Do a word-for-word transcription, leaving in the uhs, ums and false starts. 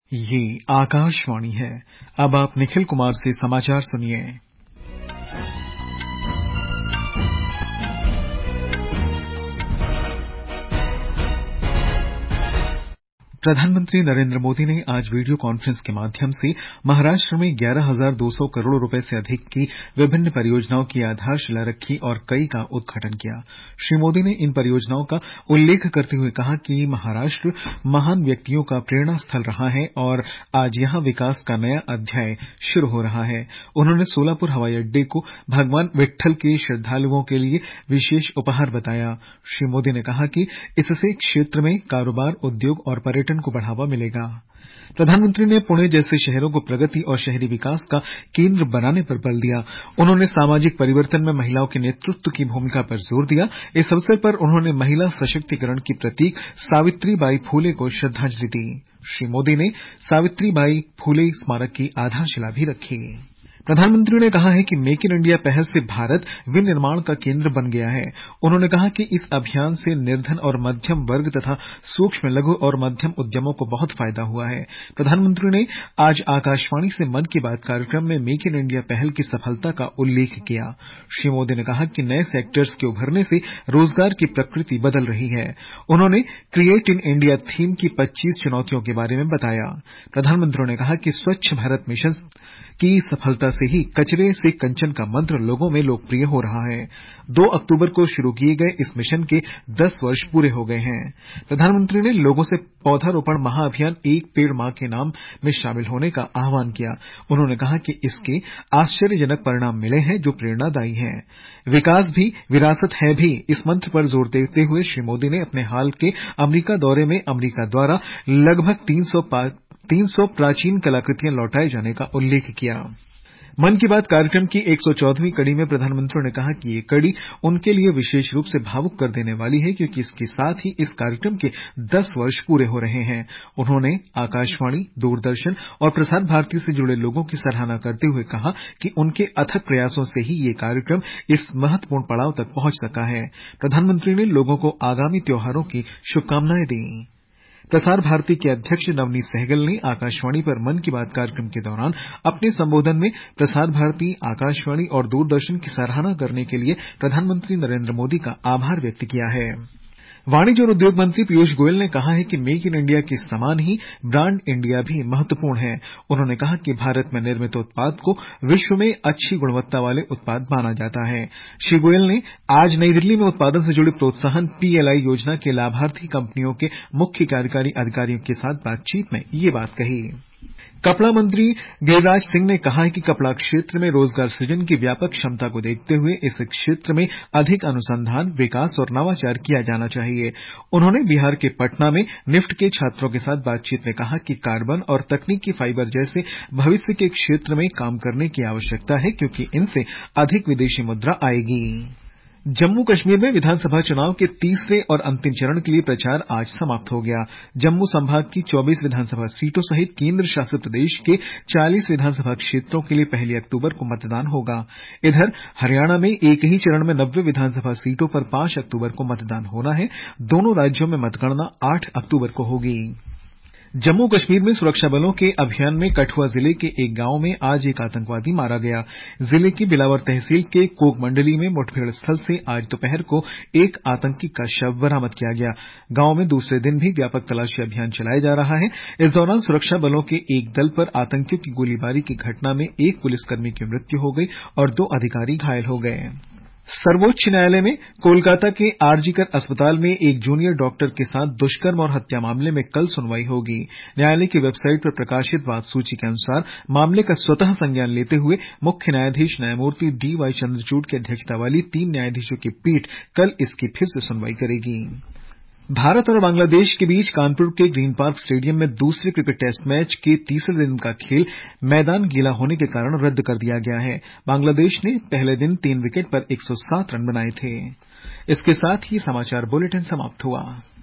ये आकाशवाणी है। अब आप निखिल कुमार से समाचार सुनिए। प्रधानमंत्री नरेंद्र मोदी ने आज वीडियो कॉन्फ्रेंस के माध्यम से महाराष्ट्र में ग्यारह हजार दो सौ करोड़ रुपए से अधिक की विभिन्न परियोजनाओं की आधारशिला रखी और कई का उद्घाटन किया। श्री मोदी ने इन परियोजनाओं का उल्लेख करते हुए कहा कि महाराष्ट्र महान व्यक्तियों का प्रेरणा स्थल रहा है और आज यहां विकास का नया अध्याय शुरू हो रहा है। उन्होंने सोलापुर हवाई अड्डे को भगवान विट्ठल के श्रद्धालुओं के लिए विशेष उपहार बताया। श्री मोदी ने कहा कि इससे क्षेत्र में कारोबार, उद्योग और पर्यटन को बढ़ावा मिलेगा। प्रधानमंत्री ने पुणे जैसे शहरों को प्रगति और शहरी विकास का केंद्र बनाने पर बल दिया। उन्होंने सामाजिक परिवर्तन में महिलाओं के नेतृत्व की भूमिका पर जोर दिया। इस अवसर पर उन्होंने महिला सशक्तिकरण की प्रतीक सावित्रीबाई फूले को श्रद्धांजलि दी। श्री मोदी ने सावित्रीबाई फूले स्मारक की आधारशिला भी रखी। प्रधानमंत्री ने कहा है कि मेक इन इंडिया पहल से भारत विनिर्माण का केंद्र बन गया है। उन्होंने कहा कि इस अभियान से निर्धन और मध्यम वर्ग तथा सूक्ष्म, लघु और मध्यम उद्यमों को बहुत फायदा हुआ है। प्रधानमंत्री ने आज आकाशवाणी से मन की बात कार्यक्रम में मेक इन इंडिया पहल की सफलता का उल्लेख किया। श्री मोदी ने कहा कि नए सेक्टर्स के उभरने से रोजगार की प्रकृति बदल रही है। उन्होंने क्रिएट इन इंडिया थीम की पच्चीस चुनौतियों के बारे में बताया। प्रधानमंत्री ने कहा कि स्वच्छ भारत मिशन की सफलता से ही कचरे से कंचन का मंत्र लोगों में लोकप्रिय हो रहा है। दो अक्टूबर को शुरू किए गए इस मिशन के दस वर्ष पूरे हो गए हैं। प्रधानमंत्री ने लोगों से पौधारोपण महाअभियान एक पेड़ मां के नाम में शामिल होने का आह्वान किया। उन्होंने कहा कि इसके आश्चर्यजनक परिणाम मिले हैं जो प्रेरणादायी हैं। विकास भी विरासत है भी, इस मंत्र पर जोर देते हुए श्री मोदी ने अपने हाल के अमरीका दौरे में अमरीका द्वारा लगभग तीन सौ प्राचीन कलाकृतियां लौटाए जाने का उल्लेख किया। मन की बात कार्यक्रम की एक सौ चौदहवीं कड़ी में प्रधानमंत्री ने कहा कि ये कड़ी उनके लिए विशेष रूप से भावुक कर देने वाली है क्योंकि इसके साथ ही इस कार्यक्रम के दस वर्ष पूरे हो रहे हैं। उन्होंने आकाशवाणी, दूरदर्शन और प्रसार भारती से जुड़े लोगों की सराहना करते हुए कहा कि उनके अथक प्रयासों से ही ये कार्यक्रम इस महत्वपूर्ण पड़ाव तक पहुंच सका है। प्रधानमंत्री ने लोगों को आगामी त्योहारों की शुभकामनाएं दी। प्रसार भारती के अध्यक्ष नवनीत सहगल ने आकाशवाणी पर मन की बात कार्यक्रम के दौरान अपने संबोधन में प्रसार भारती, आकाशवाणी और दूरदर्शन की सराहना करने के लिए प्रधानमंत्री नरेंद्र मोदी का आभार व्यक्त किया है। वाणिज्य और उद्योग मंत्री पीयूष गोयल ने कहा है कि मेक इन इंडिया के समान ही ब्रांड इंडिया भी महत्वपूर्ण है। उन्होंने कहा कि भारत में निर्मित उत्पाद को विश्व में अच्छी गुणवत्ता वाले उत्पाद माना जाता है। श्री गोयल ने आज नई दिल्ली में उत्पादन से जुड़ी प्रोत्साहन पीएलआई योजना के लाभार्थी कंपनियों के मुख्य कार्यकारी अधिकारियों के साथ बातचीत में ये बात कही। कपड़ा मंत्री गिरिराज सिंह ने कहा है कि कपड़ा क्षेत्र में रोजगार सृजन की व्यापक क्षमता को देखते हुए इस क्षेत्र में अधिक अनुसंधान, विकास और नवाचार किया जाना चाहिए। उन्होंने बिहार के पटना में निफ्ट के छात्रों के साथ बातचीत में कहा कि कार्बन और तकनीकी फाइबर जैसे भविष्य के क्षेत्र में काम करने की आवश्यकता है क्योंकि इनसे अधिक विदेशी मुद्रा आएगी। जम्मू कश्मीर में विधानसभा चुनाव के तीसरे और अंतिम चरण के लिए प्रचार आज समाप्त हो गया। जम्मू संभाग की चौबीस विधानसभा सीटों सहित केंद्र शासित प्रदेश के चालीस विधानसभा क्षेत्रों के लिए पहली अक्टूबर को मतदान होगा। इधर हरियाणा में एक ही चरण में नब्बे विधानसभा सीटों पर पांच अक्टूबर को मतदान होना है। दोनों राज्यों में मतगणना आठ अक्टूबर को होगी। जम्मू कश्मीर में सुरक्षा बलों के अभियान में कठुआ जिले के एक गांव में आज एक आतंकवादी मारा गया। जिले की बिलावर तहसील के कोक मंडली में मुठभेड़ स्थल से आज दोपहर को एक आतंकी का शव बरामद किया गया। गांव में दूसरे दिन भी व्यापक तलाशी अभियान चलाया जा रहा है। इस दौरान सुरक्षा बलों के एक दल पर आतंकियों की गोलीबारी की घटना में एक पुलिसकर्मी की मृत्यु हो गई और दो अधिकारी घायल हो गए। सर्वोच्च न्यायालय में कोलकाता के आरजीकर अस्पताल में एक जूनियर डॉक्टर के साथ दुष्कर्म और हत्या मामले में कल सुनवाई होगी। न्यायालय की वेबसाइट पर प्रकाशित वाद सूची के अनुसार मामले का स्वतः संज्ञान लेते हुए मुख्य न्यायाधीश न्यायमूर्ति डी वाई चंद्रचूड़ की अध्यक्षता वाली तीन न्यायाधीशों की पीठ कल इसकी फिर से सुनवाई करेगी। भारत और बांग्लादेश के बीच कानपुर के ग्रीन पार्क स्टेडियम में दूसरे क्रिकेट टेस्ट मैच के तीसरे दिन का खेल मैदान गीला होने के कारण रद्द कर दिया गया है। बांग्लादेश ने पहले दिन तीन विकेट पर एक सौ सात रन बनाए थे। इसके साथ ही समाचार बुलेटिन समाप्त हुआ।